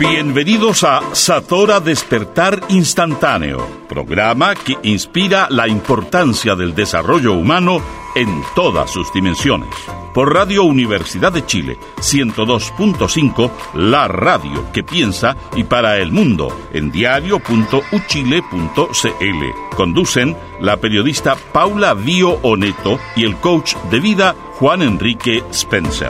Bienvenidos a Satora Despertar Instantáneo, programa que inspira la importancia del desarrollo humano en todas sus dimensiones. Por Radio Universidad de Chile, 102.5, la radio que piensa y para el mundo, en diario.uchile.cl. Conducen la periodista Paula Vío Oneto y el coach de vida Juan Enrique Spencer.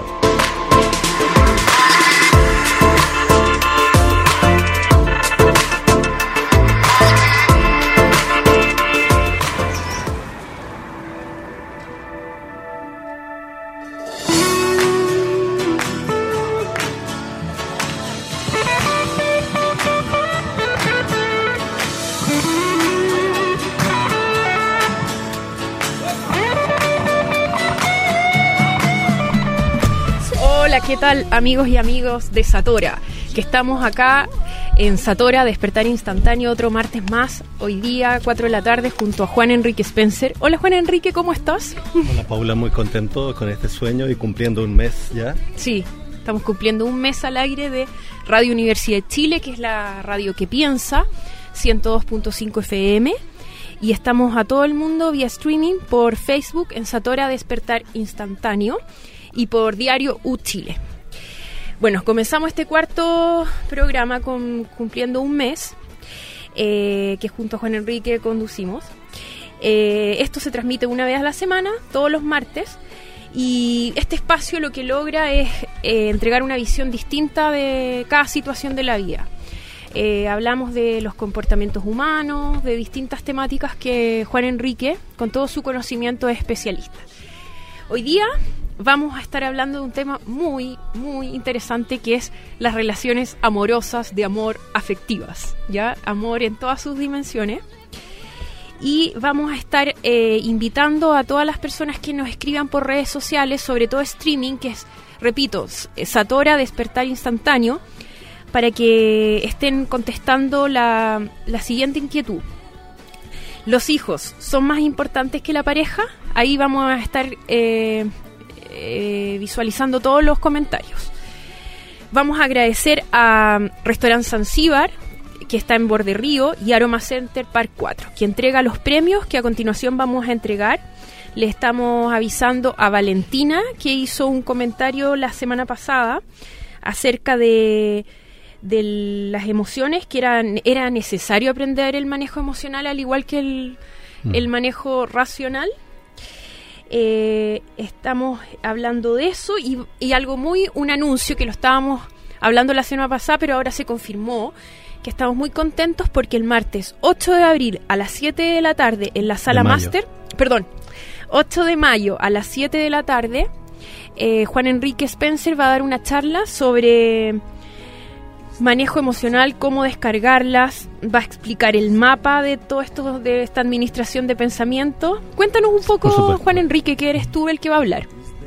¿Qué tal, amigos y amigos de Satora? Que estamos acá en Satora Despertar Instantáneo, otro martes más, hoy día 4 de la tarde, junto a Juan Enrique Spencer. Hola Juan Enrique, ¿cómo estás? Hola Paula, muy contento con este sueño y cumpliendo un mes ya. Sí, estamos cumpliendo un mes al aire de Radio Universidad de Chile, que es la radio que piensa, 102.5 FM. Y estamos a todo el mundo vía streaming por Facebook en Satora Despertar Instantáneo y por Diario Uchile. Bueno, comenzamos este cuarto programa cumpliendo un mes, que junto a Juan Enrique conducimos. Esto se transmite una vez a la semana, todos los martes, y este espacio lo que logra es entregar una visión distinta de cada situación de la vida. Hablamos de los comportamientos humanos, de distintas temáticas que Juan Enrique, con todo su conocimiento, es especialista. Hoy día vamos a estar hablando de un tema muy, muy interesante, que es las relaciones amorosas, de amor, afectivas, ¿ya? Amor en todas sus dimensiones. Y vamos a estar invitando a todas las personas que nos escriban por redes sociales, sobre todo streaming, que es, repito, Satora Despertar Instantáneo, para que estén contestando la siguiente inquietud. ¿Los hijos son más importantes que la pareja? Ahí vamos a estar visualizando todos los comentarios. Vamos a agradecer a Restaurant Zanzíbar, que está en Borde Río, y Aroma Center Park 4, que entrega los premios que a continuación vamos a entregar. Le estamos avisando a Valentina, que hizo un comentario la semana pasada acerca de las emociones, que era necesario aprender el manejo emocional, al igual que el manejo racional. Estamos hablando de eso y algo un anuncio que lo estábamos hablando la semana pasada, pero ahora se confirmó, que estamos muy contentos porque el martes 8 de abril a las 7 de la tarde en la sala máster, 8 de mayo a las 7 de la tarde, Juan Enrique Spencer va a dar una charla sobre manejo emocional, cómo descargarlas, va a explicar el mapa de todo esto, de esta administración de pensamiento. Cuéntanos un poco, Juan Enrique, que eres tú el que va a hablar.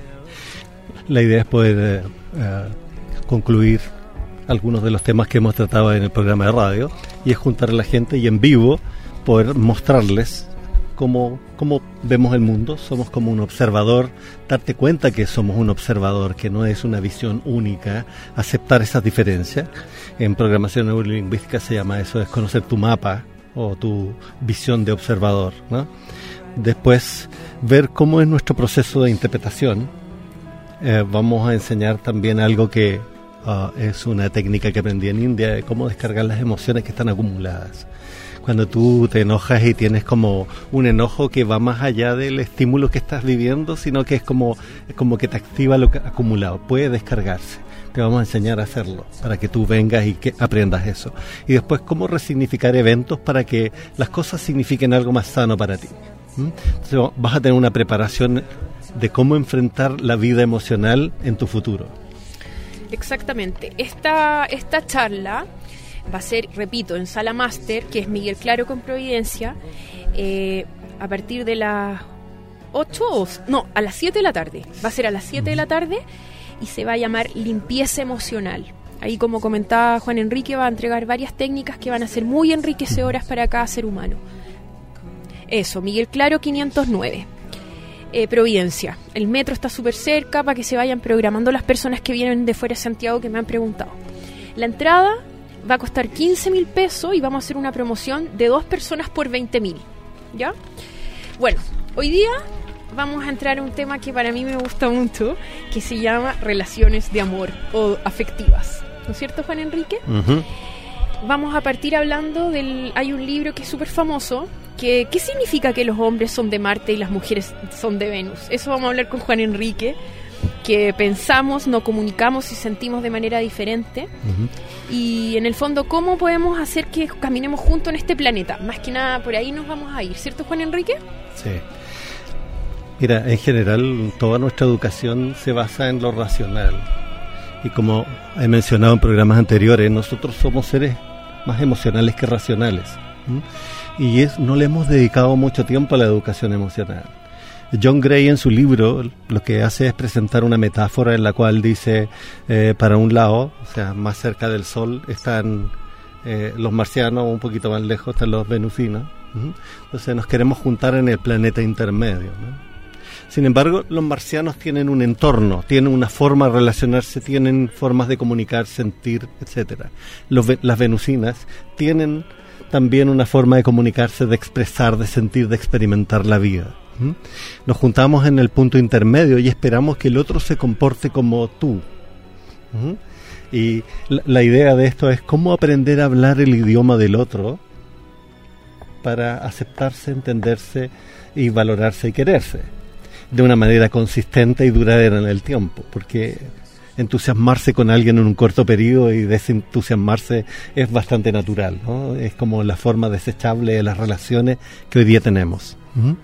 La idea es poder concluir algunos de los temas que hemos tratado en el programa de radio, y es juntar a la gente y en vivo poder mostrarles cómo vemos el mundo. Somos como un observador, darte cuenta que somos un observador, que no es una visión única, aceptar esas diferencias. En programación neurolingüística se llama eso, es conocer tu mapa o tu visión de observador, ¿no? Después, ver cómo es nuestro proceso de interpretación. Vamos a enseñar también algo que es una técnica que aprendí en India, de cómo descargar las emociones que están acumuladas. Cuando tú te enojas y tienes como un enojo que va más allá del estímulo que estás viviendo, sino que es como que te activa lo que ha acumulado, puede descargarse. Te vamos a enseñar a hacerlo, para que tú vengas y que aprendas eso. Y después, cómo resignificar eventos para que las cosas signifiquen algo más sano para ti. Entonces vas a tener una preparación de cómo enfrentar la vida emocional en tu futuro. Exactamente. Esta charla va a ser, repito, en Sala Máster, que es Miguel Claro con Providencia, a partir de las 8, a las 7 de la tarde. Va a ser a las 7 de la tarde y se va a llamar Limpieza Emocional. Ahí, como comentaba Juan Enrique, va a entregar varias técnicas que van a ser muy enriquecedoras para cada ser humano. Eso, Miguel Claro 509. Providencia. El metro está súper cerca, para que se vayan programando las personas que vienen de fuera de Santiago, que me han preguntado. La entrada va a costar 15.000 pesos y vamos a hacer una promoción de 2 personas por 20.000. ¿Ya? Bueno, hoy día vamos a entrar a un tema que para mí me gusta mucho, que se llama relaciones de amor o afectivas. ¿No es cierto, Juan Enrique? Uh-huh. Vamos a partir hablando hay un libro que es súper famoso, ¿qué significa que los hombres son de Marte y las mujeres son de Venus? Eso vamos a hablar con Juan Enrique, que pensamos, nos comunicamos y sentimos de manera diferente. Uh-huh. Y en el fondo, ¿cómo podemos hacer que caminemos juntos en este planeta? Más que nada, por ahí nos vamos a ir, ¿cierto, Juan Enrique? Sí. Mira, en general, toda nuestra educación se basa en lo racional. Y como he mencionado en programas anteriores, nosotros somos seres más emocionales que racionales. Y no le hemos dedicado mucho tiempo a la educación emocional. John Gray, en su libro, lo que hace es presentar una metáfora en la cual dice, para un lado, o sea, más cerca del Sol, están los marcianos, un poquito más lejos están los venusinos. Entonces nos queremos juntar en el planeta intermedio, ¿no? Sin embargo, los marcianos tienen un entorno, tienen una forma de relacionarse, tienen formas de comunicar, sentir, etcétera. Las venusinas tienen también una forma de comunicarse, de expresar, de sentir, de experimentar la vida. Nos juntamos en el punto intermedio y esperamos que el otro se comporte como tú. Y la idea de esto es cómo aprender a hablar el idioma del otro para aceptarse, entenderse y valorarse y quererse de una manera consistente y duradera en el tiempo, porque entusiasmarse con alguien en un corto periodo y desentusiasmarse es bastante natural, ¿no? Es como la forma desechable de las relaciones que hoy día tenemos.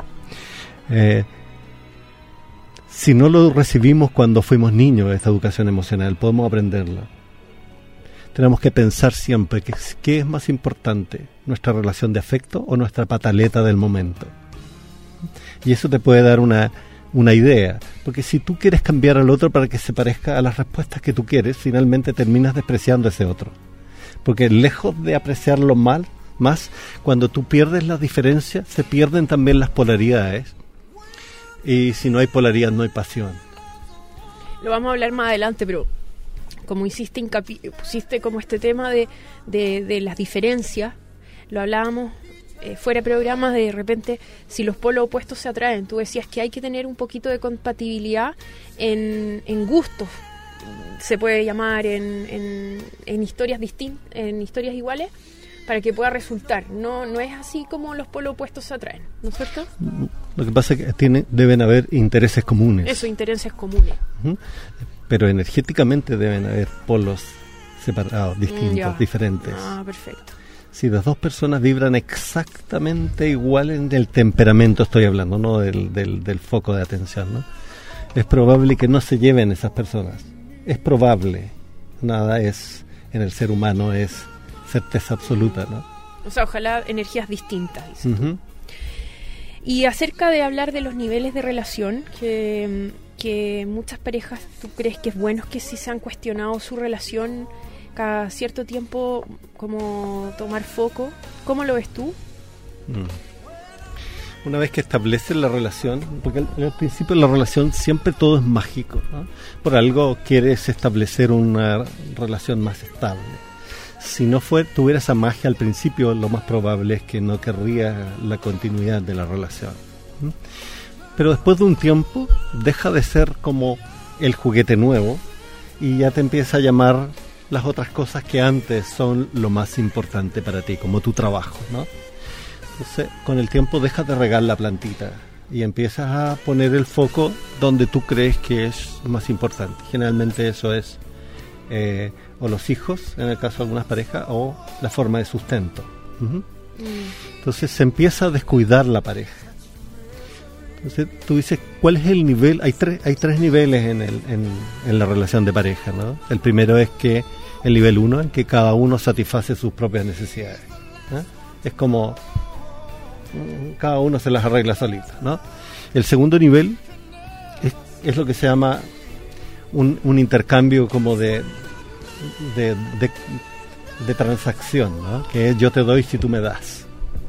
Si no lo recibimos cuando fuimos niños, esta educación emocional, podemos aprenderla. Tenemos que pensar siempre qué es más importante, nuestra relación de afecto o nuestra pataleta del momento. Y eso te puede dar una idea, porque si tú quieres cambiar al otro para que se parezca a las respuestas que tú quieres, finalmente terminas despreciando a ese otro, porque lejos de apreciarlo más, cuando tú pierdes las diferencias, se pierden también las polaridades, y si no hay polaridad no hay pasión. Lo vamos a hablar más adelante, pero como pusiste como este tema de las diferencias, lo hablábamos fuera de programas, de repente, si los polos opuestos se atraen, tú decías que hay que tener un poquito de compatibilidad en gustos, se puede llamar en historias distintas, en historias iguales, para que pueda resultar. No es así como los polos opuestos se atraen, ¿no es cierto? Lo que pasa es que deben haber intereses comunes. Eso, intereses comunes. Pero energéticamente deben haber polos separados, distintos, diferentes. Ah, perfecto. Si las dos personas vibran exactamente igual en el temperamento, estoy hablando, no del foco de atención, ¿no? Es probable que no se lleven esas personas. Es probable. Nada es, en el ser humano, es certeza absoluta, ¿no? O sea, ojalá energías distintas. Y acerca de hablar de los niveles de relación, que muchas parejas, ¿tú crees que es bueno que si se han cuestionado su relación cada cierto tiempo, como tomar foco? ¿Cómo lo ves tú? Una vez que estableces la relación, porque al principio de la relación siempre todo es mágico, ¿no? Por algo quieres establecer una relación más estable. Si no tuviera esa magia al principio, lo más probable es que no querría la continuidad de la relación. Pero después de un tiempo, deja de ser como el juguete nuevo y ya te empieza a llamar las otras cosas que antes son lo más importante para ti, como tu trabajo, ¿no? Entonces, con el tiempo dejas de regar la plantita y empiezas a poner el foco donde tú crees que es más importante. Generalmente eso es o los hijos, en el caso de algunas parejas, o la forma de sustento. Entonces se empieza a descuidar la pareja. Entonces tú dices, ¿cuál es el nivel? Hay tres niveles en la relación de pareja, ¿no? El primero es que el nivel 1, en que cada uno satisface sus propias necesidades, ¿no? Es como cada uno se las arregla solito, ¿no? El segundo nivel es lo que se llama un intercambio como de transacción, ¿no? Que es yo te doy si tú me das.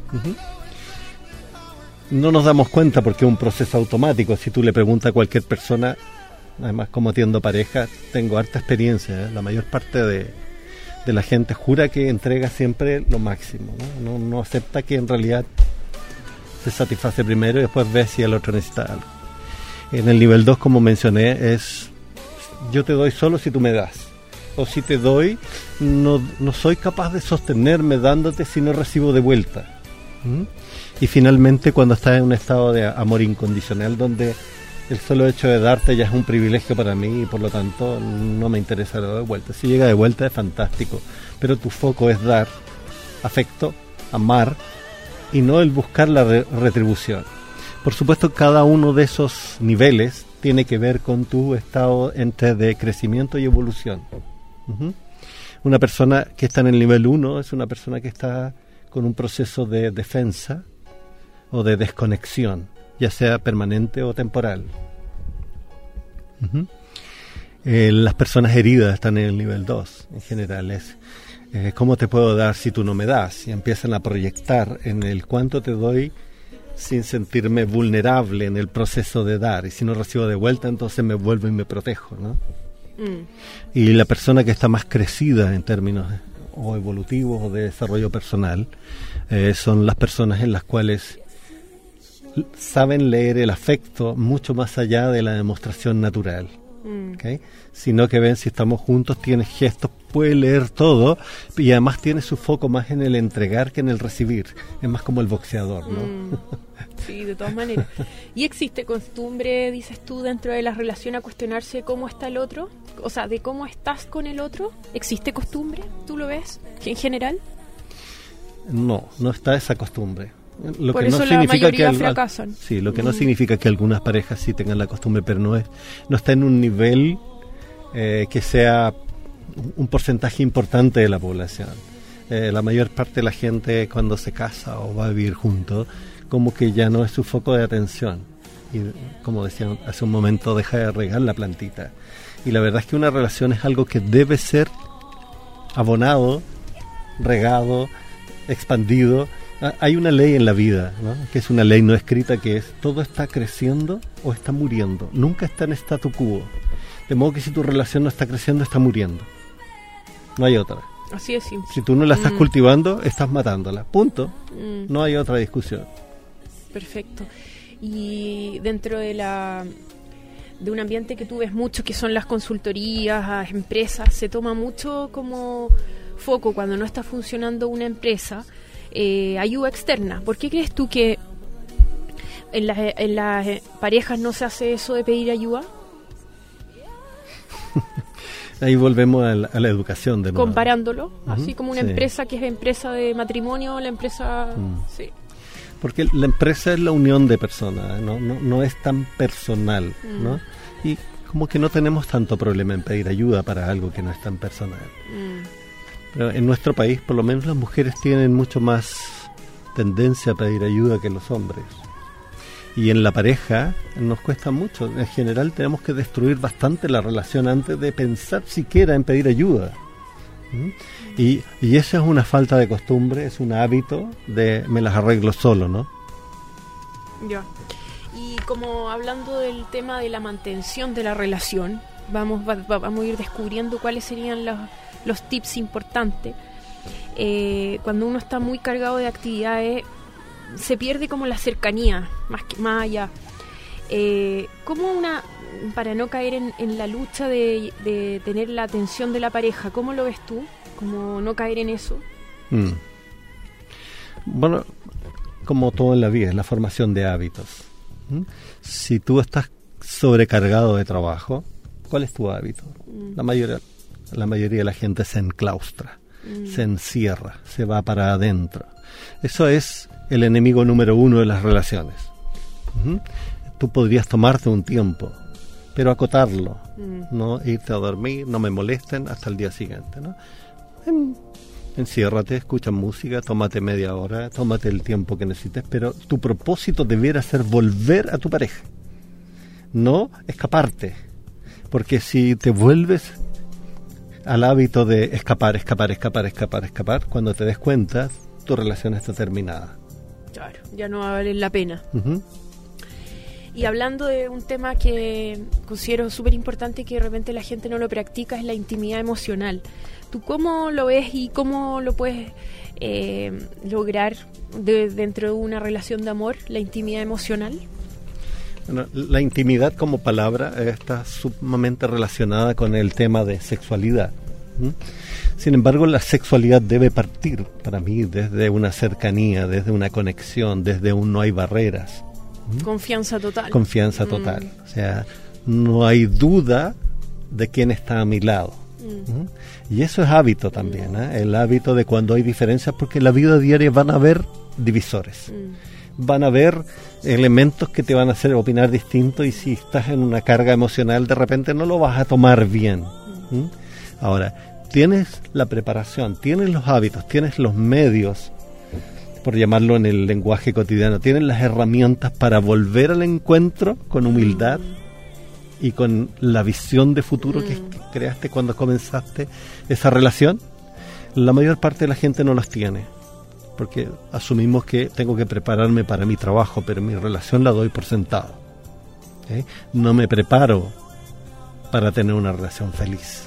No nos damos cuenta porque es un proceso automático. Si tú le preguntas a cualquier persona, además como atiendo pareja, tengo harta experiencia, ¿eh? La mayor parte de de la gente jura que entrega siempre lo máximo, ¿no? No acepta que en realidad se satisface primero y después ve si el otro necesita algo. En el nivel 2, como mencioné, es yo te doy solo si tú me das. O si te doy, no soy capaz de sostenerme dándote si no recibo de vuelta. Y finalmente, cuando estás en un estado de amor incondicional, donde el solo hecho de darte ya es un privilegio para mí y por lo tanto no me interesa lo de vuelta. Si llega de vuelta es fantástico, pero tu foco es dar afecto, amar y no el buscar la retribución. Por supuesto, cada uno de esos niveles tiene que ver con tu estado entre de crecimiento y evolución. Una persona que está en el nivel 1 es una persona que está con un proceso de defensa o de desconexión, ya sea permanente o temporal. Las personas heridas están en el nivel 2, en general es ¿cómo te puedo dar si tú no me das? Y empiezan a proyectar en el cuánto te doy sin sentirme vulnerable en el proceso de dar, y si no recibo de vuelta entonces me vuelvo y me protejo, ¿no? Y la persona que está más crecida en términos o evolutivos o de desarrollo personal son las personas en las cuales saben leer el afecto mucho más allá de la demostración natural, ¿okay? Sino que ven si estamos juntos, tiene gestos, puede leer todo y además tiene su foco más en el entregar que en el recibir. Es más como el boxeador, ¿no? Sí, de todas maneras. ¿Y existe costumbre, dices tú, dentro de la relación a cuestionarse cómo está el otro? O sea, de cómo estás con el otro. ¿Existe costumbre? ¿Tú lo ves en general? No está esa costumbre. Lo por que eso no la significa mayoría que fracasan. Sí, lo que no significa que algunas parejas sí tengan la costumbre, pero no está en un nivel que sea un porcentaje importante de la población. La mayor parte de la gente cuando se casa o va a vivir juntos, como que ya no es su foco de atención. Y como decían hace un momento, deja de regar la plantita. Y la verdad es que una relación es algo que debe ser abonado, regado, expandido. Hay una ley en la vida, ¿no? Que es una ley no escrita, que es todo está creciendo o está muriendo. Nunca está en statu quo. De modo que si tu relación no está creciendo, está muriendo. No hay otra. Así es simple. Si tú no la estás cultivando, estás matándola. Punto. No hay otra discusión. Perfecto. Y dentro de un ambiente que tú ves mucho, que son las consultorías a empresas, se toma mucho como foco cuando no está funcionando una empresa, ayuda externa. ¿Por qué crees tú que en las parejas no se hace eso de pedir ayuda? Ahí volvemos a la educación de nuevo. Comparándolo, así como una empresa que es empresa de matrimonio, la empresa... Sí. Porque la empresa es la unión de personas, no es tan personal, ¿no? Y como que no tenemos tanto problema en pedir ayuda para algo que no es tan personal. Pero en nuestro país, por lo menos, las mujeres tienen mucho más tendencia a pedir ayuda que los hombres. Y en la pareja nos cuesta mucho. En general tenemos que destruir bastante la relación antes de pensar siquiera en pedir ayuda. Y esa es una falta de costumbre, es un hábito de me las arreglo solo, ¿no? Ya. Y como hablando del tema de la mantención de la relación, vamos a ir descubriendo cuáles serían los tips importantes. Cuando uno está muy cargado de actividades, se pierde como la cercanía, más allá. Para no caer en la lucha de tener la atención de la pareja, ¿cómo lo ves tú? ¿Cómo no caer en eso? Bueno, como todo en la vida, es la formación de hábitos. Si tú estás sobrecargado de trabajo, ¿cuál es tu hábito? La mayoría de la gente se enclaustra, se encierra, se va para adentro. Eso es el enemigo número 1 de las relaciones. Tú podrías tomarte un tiempo, pero acotarlo, no irte a dormir, no me molesten hasta el día siguiente, ¿no? Enciérrate, escucha música, tómate media hora, tómate el tiempo que necesites, pero tu propósito debiera ser volver a tu pareja, no escaparte, porque si te vuelves al hábito de escapar, cuando te des cuenta, tu relación está terminada. Claro, ya no va a valer la pena. Y hablando de un tema que considero súper importante, que de repente la gente no lo practica, es la intimidad emocional. ¿Tú cómo lo ves y cómo lo puedes lograr dentro de una relación de amor, la intimidad emocional? Bueno, la intimidad como palabra está sumamente relacionada con el tema de sexualidad. Sin embargo, la sexualidad debe partir, para mí, desde una cercanía, desde una conexión, desde un no hay barreras. Confianza total. Confianza total. O sea, no hay duda de quién está a mi lado. Y eso es hábito también, el hábito de cuando hay diferencias, porque en la vida diaria van a haber divisores. Van a haber elementos que te van a hacer opinar distinto, y si estás en una carga emocional, de repente no lo vas a tomar bien. Ahora, tienes la preparación, tienes los hábitos, tienes los medios, por llamarlo en el lenguaje cotidiano, tienes las herramientas para volver al encuentro con humildad y con la visión de futuro que creaste cuando comenzaste esa relación. La mayor parte de la gente no las tiene, porque asumimos que tengo que prepararme para mi trabajo, pero mi relación la doy por sentado. No me preparo para tener una relación feliz.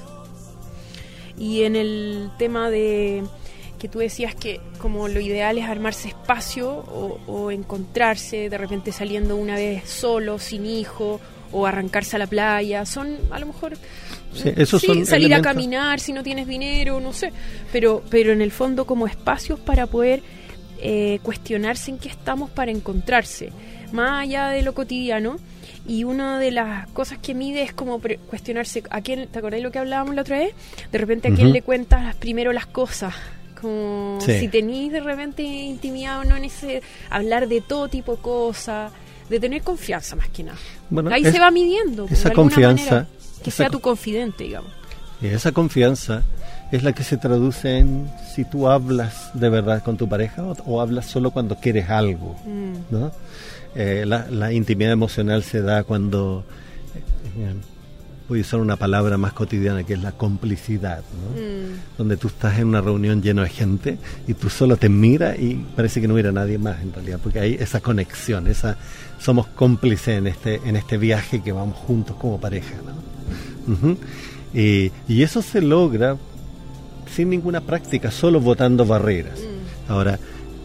Y en el tema de que tú decías que como lo ideal es armarse espacio o encontrarse de repente saliendo una vez solo, sin hijo, o arrancarse a la playa, son a lo mejor esos son salir elementos. A caminar si no tienes dinero, no sé, pero en el fondo como espacios para poder cuestionarse en qué estamos, para encontrarse más allá de lo cotidiano. Y una de las cosas que mide es como cuestionarse a quién, ¿te acordás de lo que hablábamos la otra vez? De repente a quién le cuentas primero las cosas, como si tenís de repente intimidad o no, en ese hablar de todo tipo de cosas, de tener confianza más que nada. Bueno, ahí se va midiendo esa confianza manera, que sea tu confidente, digamos. Y esa confianza es la que se traduce en si tú hablas de verdad con tu pareja o hablas solo cuando quieres algo, ¿no? La intimidad emocional se da cuando voy a usar una palabra más cotidiana, que es la complicidad, ¿no? Donde tú estás en una reunión llena de gente y tú solo te miras y parece que no hubiera nadie más en realidad, porque hay esa conexión, somos cómplices en este viaje que vamos juntos como pareja, ¿no? Y eso se logra sin ninguna práctica, solo botando barreras. Ahora,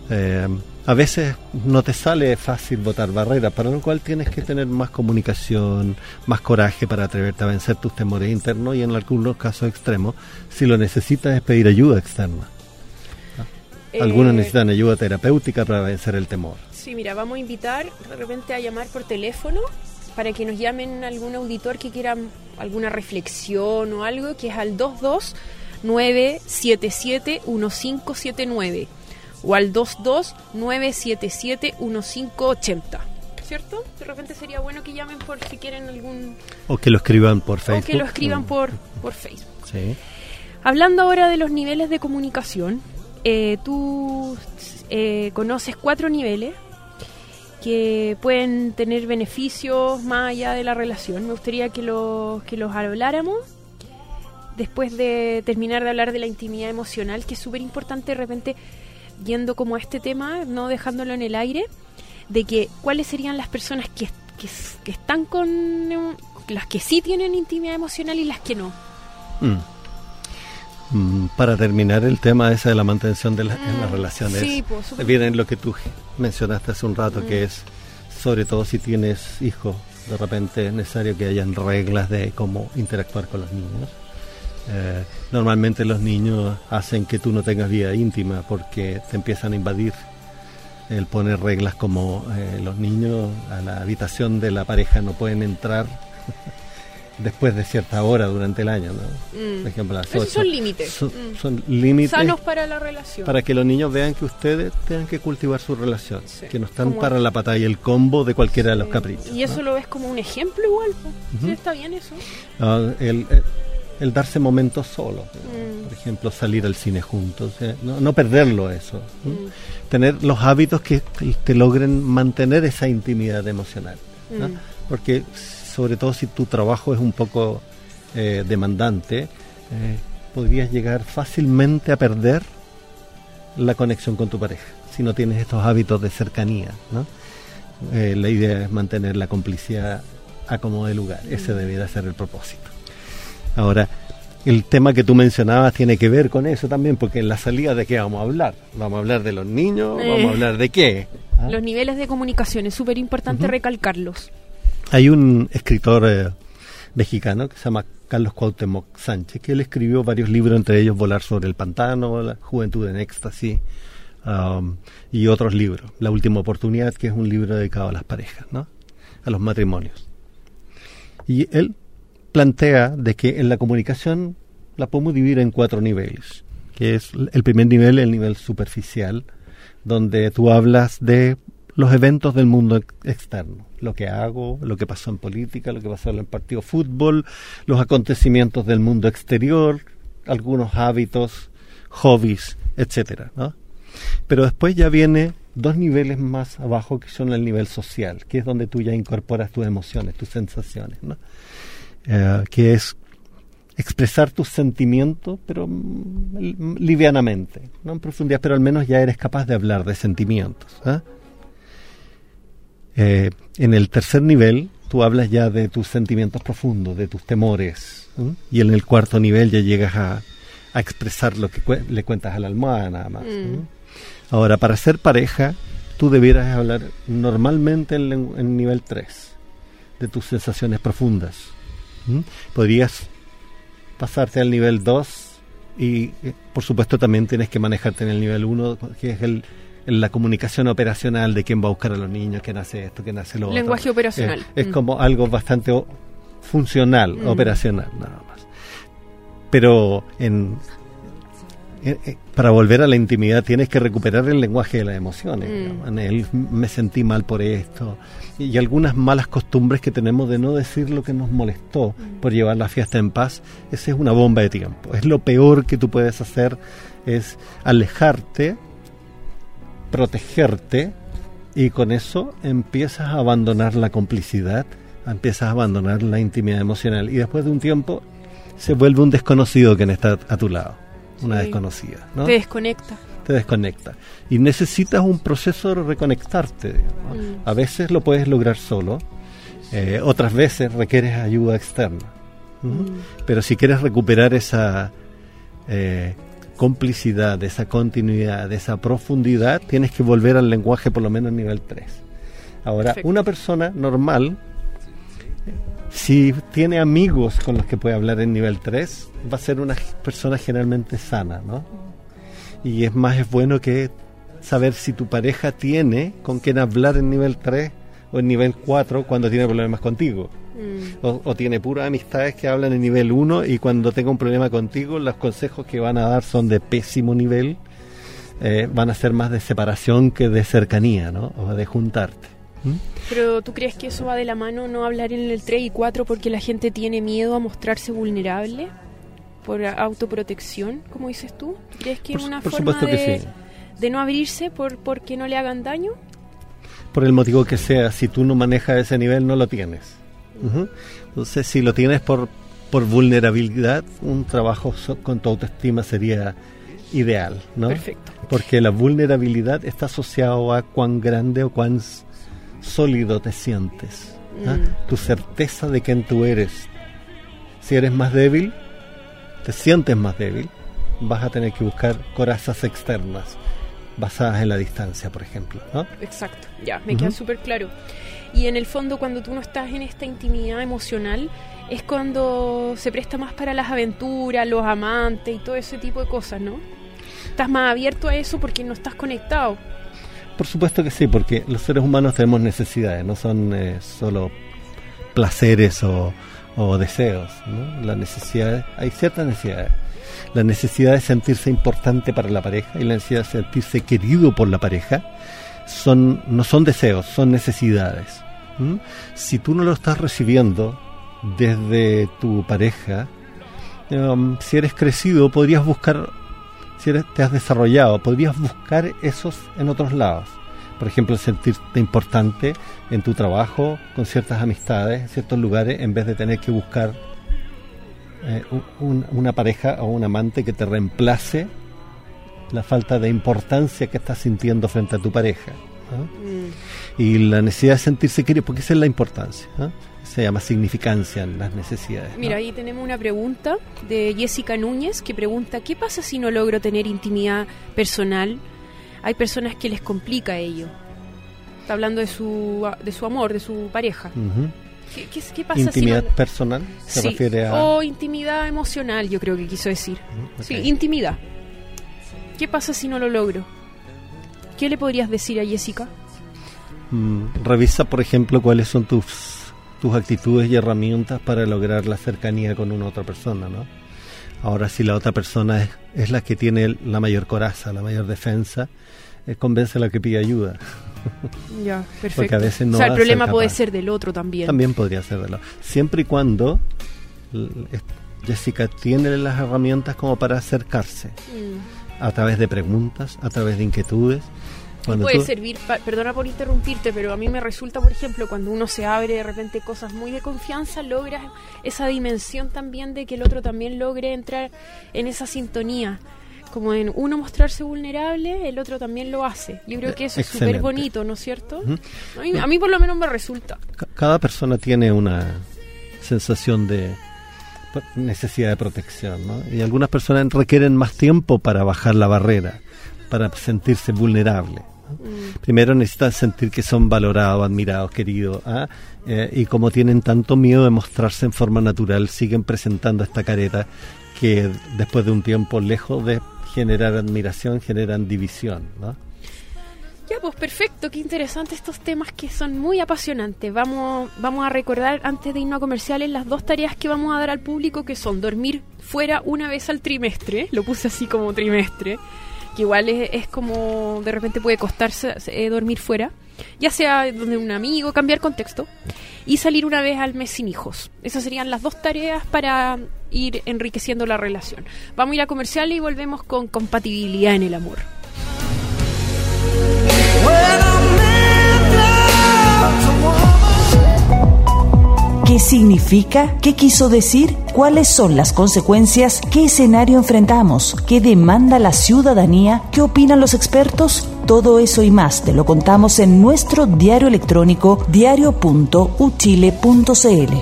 a veces no te sale fácil botar barreras, para lo cual tienes que tener más comunicación, más coraje para atreverte a vencer tus temores internos, y en algunos casos extremos, si lo necesitas, es pedir ayuda externa. Algunos necesitan ayuda terapéutica para vencer el temor. Sí, mira, vamos a invitar de repente a llamar por teléfono para que nos llamen algún auditor que quiera alguna reflexión o algo, que es al 22-977-1579 o al 22-977-1580, ¿cierto? De repente sería bueno que llamen por si quieren algún... O que lo escriban por Facebook. O que lo escriban por Facebook. Sí. Hablando ahora de los niveles de comunicación, tú conoces 4 niveles que pueden tener beneficios más allá de la relación. Me gustaría que los habláramos después de terminar de hablar de la intimidad emocional, que es súper importante, de repente yendo como a este tema, no dejándolo en el aire, de que cuáles serían las personas que están con las que sí tienen intimidad emocional y las que no. Para terminar el tema ese de la mantención de en las relaciones, sí, pues, viene lo que tú mencionaste hace un rato, que es, sobre todo si tienes hijos, de repente es necesario que hayan reglas de cómo interactuar con los niños. Normalmente los niños hacen que tú no tengas vida íntima porque te empiezan a invadir. El poner reglas como los niños a la habitación de la pareja no pueden entrar después de cierta hora durante el año, ¿no? Por ejemplo, las 8. Esos son límites. Son límites sanos para la relación. Para que los niños vean que ustedes tengan que cultivar su relación, que no están para la patada y el combo de cualquiera de los caprichos. Y eso, ¿no? Lo ves como un ejemplo igual, ¿no? ¿Sí está bien eso? El darse momentos solos, por ejemplo, salir al cine juntos, no perderlo eso, tener los hábitos que te logren mantener esa intimidad emocional, ¿no? Porque sobre todo si tu trabajo es un poco demandante, podrías llegar fácilmente a perder la conexión con tu pareja si no tienes estos hábitos de cercanía, ¿no? La idea es mantener la complicidad a como de lugar. Ese debería ser el propósito. Ahora, el tema que tú mencionabas tiene que ver con eso también, porque en la salida, ¿de qué vamos a hablar? ¿Vamos a hablar de los niños? ¿Vamos a hablar de qué? ¿Ah? Los niveles de comunicación, es súper importante recalcarlos. Hay un escritor mexicano que se llama Carlos Cuauhtémoc Sánchez, que él escribió varios libros, entre ellos Volar sobre el pantano, La juventud en éxtasis, y otros libros. La última oportunidad, que es un libro dedicado a las parejas, ¿no? A los matrimonios. Y él plantea de que en la comunicación la podemos dividir en 4 niveles, que es el primer nivel, el nivel superficial, donde tú hablas de los eventos del mundo externo, lo que hago, lo que pasó en política, lo que pasó en el partido de fútbol, los acontecimientos del mundo exterior, algunos hábitos, hobbies, etcétera, ¿no? Pero después ya viene 2 niveles más abajo, que son el nivel social, que es donde tú ya incorporas tus emociones, tus sensaciones, ¿no? Que es expresar tus sentimientos, pero livianamente, no en profundidad, pero al menos ya eres capaz de hablar de sentimientos, ¿eh? En el tercer nivel tú hablas ya de tus sentimientos profundos, de tus temores, ¿eh? Y en el cuarto nivel ya llegas a expresar lo que le cuentas a la almohada nada más, ¿eh? Ahora, para ser pareja tú debieras hablar normalmente en nivel 3 de tus sensaciones profundas. Podrías pasarte al nivel 2 y por supuesto también tienes que manejarte en el nivel 1, que es la comunicación operacional de quién va a buscar a los niños, quién hace esto, quién hace lo otro. Lenguaje operacional. Es como algo bastante funcional, operacional, nada más. Pero para volver a la intimidad tienes que recuperar el lenguaje de las emociones. En él me sentí mal por esto, y algunas malas costumbres que tenemos de no decir lo que nos molestó por llevar la fiesta en paz. Esa es una bomba de tiempo. Es lo peor que tú puedes hacer, es alejarte, protegerte, y con eso empiezas a abandonar la complicidad, empiezas a abandonar la intimidad emocional, y después de un tiempo se vuelve un desconocido quien está a tu lado. Una desconocida, ¿no? Te desconecta. Y necesitas un proceso de reconectarte, digamos. A veces lo puedes lograr solo, otras veces requieres ayuda externa. Pero si quieres recuperar esa complicidad, esa continuidad, esa profundidad, tienes que volver al lenguaje por lo menos nivel 3. Ahora, perfecto. Una persona normal, si tiene amigos con los que puede hablar en nivel 3, va a ser una persona generalmente sana, ¿no? Y es bueno que saber si tu pareja tiene con quién hablar en nivel 3 o en nivel 4 cuando tiene problemas contigo. O tiene puras amistades que hablan en nivel 1 y cuando tenga un problema contigo, los consejos que van a dar son de pésimo nivel, van a ser más de separación que de cercanía, ¿no? O de juntarte. Pero ¿tú crees que eso va de la mano, no hablar en el 3 y 4 porque la gente tiene miedo a mostrarse vulnerable por autoprotección, como dices tú? ¿Crees que es una forma de no abrirse porque no le hagan daño? Por el motivo que sea, si tú no manejas ese nivel no lo tienes. Entonces, si lo tienes por vulnerabilidad, un trabajo con tu autoestima sería ideal, ¿no? Perfecto. Porque la vulnerabilidad está asociado a cuán grande o cuán sólido te sientes, tu certeza de quién tú eres. Si eres más débil, te sientes más débil, vas a tener que buscar corazas externas basadas en la distancia, por ejemplo, ¿no? Exacto, ya, me queda súper claro. Y en el fondo, cuando tú no estás en esta intimidad emocional, es cuando se presta más para las aventuras, los amantes y todo ese tipo de cosas, ¿no? Estás más abierto a eso porque no estás conectado. Por supuesto que sí, porque los seres humanos tenemos necesidades, no son solo placeres o deseos, ¿no? Las necesidades, hay ciertas necesidades. La necesidad de sentirse importante para la pareja y la necesidad de sentirse querido por la pareja no son deseos, son necesidades. Si tú no lo estás recibiendo desde tu pareja, si eres crecido, podrías buscar. Si te has desarrollado, podrías buscar esos en otros lados. Por ejemplo, sentirte importante en tu trabajo, con ciertas amistades, en ciertos lugares, en vez de tener que buscar una pareja o un amante que te reemplace la falta de importancia que estás sintiendo frente a tu pareja, Y la necesidad de sentirse querido, porque esa es la importancia, se llama significancia en las necesidades. Mira, ahí tenemos una pregunta de Jessica Núñez que pregunta: ¿qué pasa si no logro tener intimidad personal? Hay personas que les complica ello. Está hablando de su amor, de su pareja. ¿Qué pasa ¿Intimidad si no... personal? ¿Se refiere a...? O intimidad emocional, yo creo que quiso decir. Sí, intimidad. ¿Qué pasa si no lo logro? ¿Qué le podrías decir a Jessica? Revisa, por ejemplo, cuáles son tus actitudes y herramientas para lograr la cercanía con una otra persona, ¿no? Ahora, si la otra persona es la que tiene la mayor coraza, la mayor defensa, convéncela que pide ayuda. Ya, perfecto. Porque a veces no, o sea, el problema puede ser del otro también. También podría ser del otro. Siempre y cuando Jessica tiene las herramientas como para acercarse a través de preguntas, a través de inquietudes. Puede servir, perdona por interrumpirte, pero a mí me resulta, por ejemplo, cuando uno se abre de repente cosas muy de confianza, logras esa dimensión también de que el otro también logre entrar en esa sintonía. Como en uno mostrarse vulnerable, el otro también lo hace. Yo creo que eso es súper bonito, ¿no es cierto? A mí por lo menos me resulta. Cada persona tiene una sensación de necesidad de protección, ¿no? Y algunas personas requieren más tiempo para bajar la barrera, para sentirse vulnerable. Primero necesitan sentir que son valorados, admirados, queridos, y como tienen tanto miedo de mostrarse en forma natural, siguen presentando esta careta que después de un tiempo, lejos de generar admiración, generan división, ¿no? Ya, pues perfecto, qué interesante estos temas que son muy apasionantes. Vamos a recordar, antes de irnos a comerciales, las 2 tareas que vamos a dar al público, que son dormir fuera una vez al trimestre, lo puse así como trimestre, que igual es como de repente puede costarse dormir fuera, ya sea donde un amigo, cambiar contexto, y salir una vez al mes sin hijos. Esas serían las 2 tareas para ir enriqueciendo la relación. Vamos a ir a comercial y volvemos con compatibilidad en el amor. ¿Qué significa? ¿Qué quiso decir? ¿Cuáles son las consecuencias? ¿Qué escenario enfrentamos? ¿Qué demanda la ciudadanía? ¿Qué opinan los expertos? Todo eso y más te lo contamos en nuestro diario electrónico diario.uchile.cl.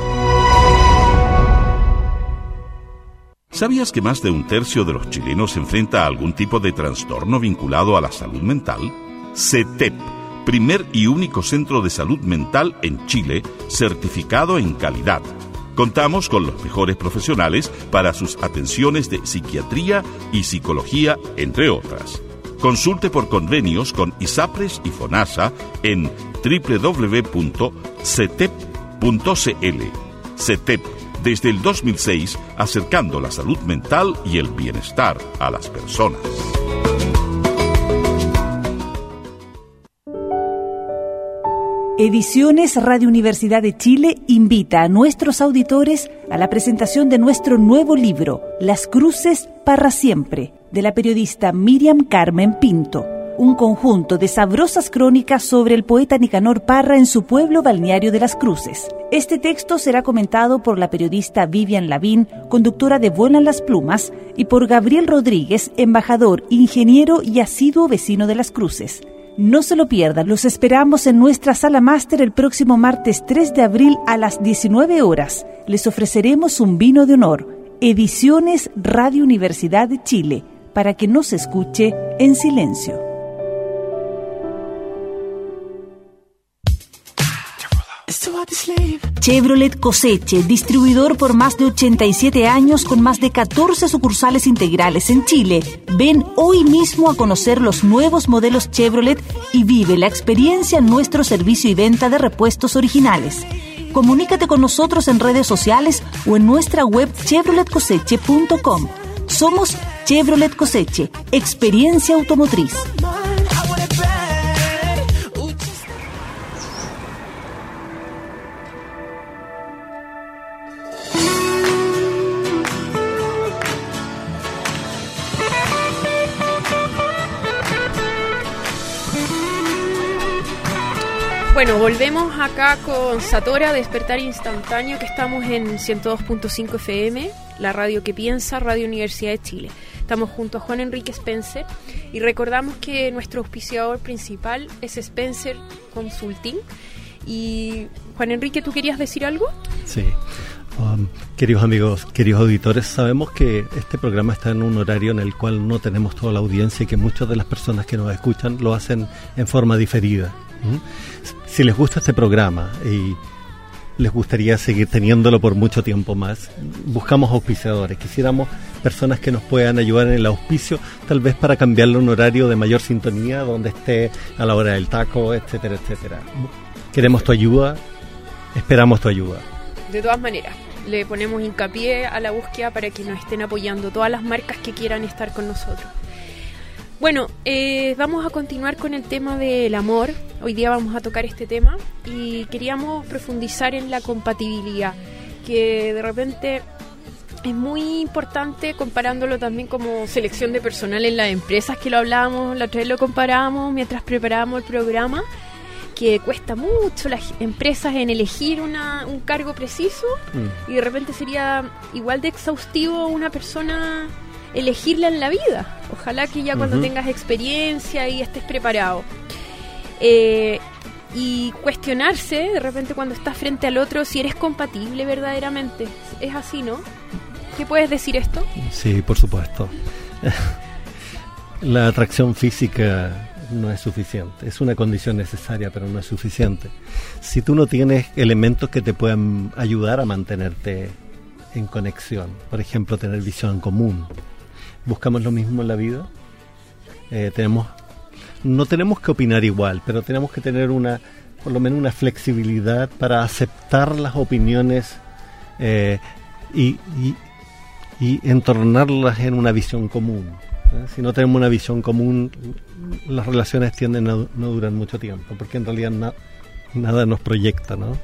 ¿Sabías que más de 1/3 de los chilenos enfrenta algún tipo de trastorno vinculado a la salud mental? CETEP, primer y único centro de salud mental en Chile, certificado en calidad. Contamos con los mejores profesionales para sus atenciones de psiquiatría y psicología, entre otras. Consulte por convenios con ISAPRES y FONASA en www.cetep.cl. CETEP, desde el 2006, acercando la salud mental y el bienestar a las personas. Ediciones Radio Universidad de Chile invita a nuestros auditores a la presentación de nuestro nuevo libro, Las Cruces para Siempre, de la periodista Miriam Carmen Pinto. Un conjunto de sabrosas crónicas sobre el poeta Nicanor Parra en su pueblo balneario de Las Cruces. Este texto será comentado por la periodista Vivian Lavín, conductora de Vuelan las Plumas, y por Gabriel Rodríguez, embajador, ingeniero y asiduo vecino de Las Cruces. No se lo pierdan, los esperamos en nuestra sala máster el próximo martes 3 de abril a las 19 horas. Les ofreceremos un vino de honor. Ediciones Radio Universidad de Chile, para que no se escuche en silencio. Chevrolet Coseche, distribuidor por más de 87 años con más de 14 sucursales integrales en Chile. Ven hoy mismo a conocer los nuevos modelos Chevrolet y vive la experiencia en nuestro servicio y venta de repuestos originales. Comunícate con nosotros en redes sociales o en nuestra web chevroletcoseche.com. Somos Chevrolet Coseche, experiencia automotriz. Bueno, volvemos acá con Satora, Despertar Instantáneo, que estamos en 102.5 FM, la radio que piensa, Radio Universidad de Chile. Estamos junto a Juan Enrique Spencer y recordamos que nuestro auspiciador principal es Spencer Consulting. Y Juan Enrique, ¿tú querías decir algo? Sí. Queridos amigos, queridos auditores, sabemos que este programa está en un horario en el cual no tenemos toda la audiencia y que muchas de las personas que nos escuchan lo hacen en forma diferida. Si les gusta este programa y les gustaría seguir teniéndolo por mucho tiempo más, buscamos auspiciadores. Quisiéramos personas que nos puedan ayudar en el auspicio, tal vez para cambiarle un horario de mayor sintonía, donde esté a la hora del taco, etcétera, etcétera. Queremos tu ayuda, esperamos tu ayuda. De todas maneras, le ponemos hincapié a la búsqueda para que nos estén apoyando todas las marcas que quieran estar con nosotros. Bueno, vamos a continuar con el tema del amor. Hoy día vamos a tocar este tema y queríamos profundizar en la compatibilidad, que de repente es muy importante, comparándolo también como selección de personal en las empresas, que lo hablábamos, la otra vez lo comparábamos mientras preparábamos el programa, que cuesta mucho las empresas en elegir un cargo preciso y de repente sería igual de exhaustivo una persona elegirla en la vida. Ojalá que ya cuando tengas experiencia y estés preparado. Y cuestionarse de repente cuando estás frente al otro si eres compatible verdaderamente. Es así, ¿no? ¿Qué puedes decir esto? Sí, por supuesto. La atracción física no es suficiente. Es una condición necesaria, pero no es suficiente. Si tú no tienes elementos que te puedan ayudar a mantenerte en conexión, por ejemplo, tener visión común. ¿Buscamos lo mismo en la vida? No tenemos que opinar igual, pero tenemos que tener por lo menos una flexibilidad para aceptar las opiniones y entornarlas en una visión común. Si no tenemos una visión común, las relaciones tienden a no durar mucho tiempo, porque en realidad nada nos proyecta, ¿no?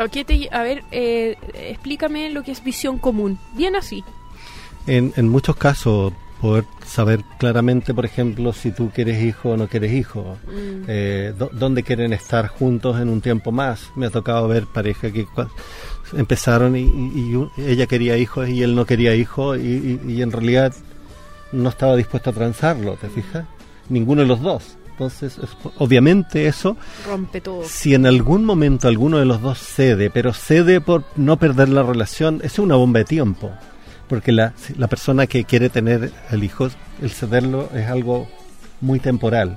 Explícame lo que es visión común. Bien así. En muchos casos, poder saber claramente, por ejemplo, si tú quieres hijo o no quieres hijo, dónde quieren estar juntos en un tiempo más. Me ha tocado ver parejas que empezaron y ella quería hijos y él no quería hijos y en realidad no estaba dispuesto a transarlo, ¿te fijas? Ninguno de los dos. Entonces, obviamente eso rompe todo. Si en algún momento alguno de los dos cede, pero cede por no perder la relación, eso es una bomba de tiempo. Porque la persona que quiere tener el hijo, el cederlo es algo muy temporal.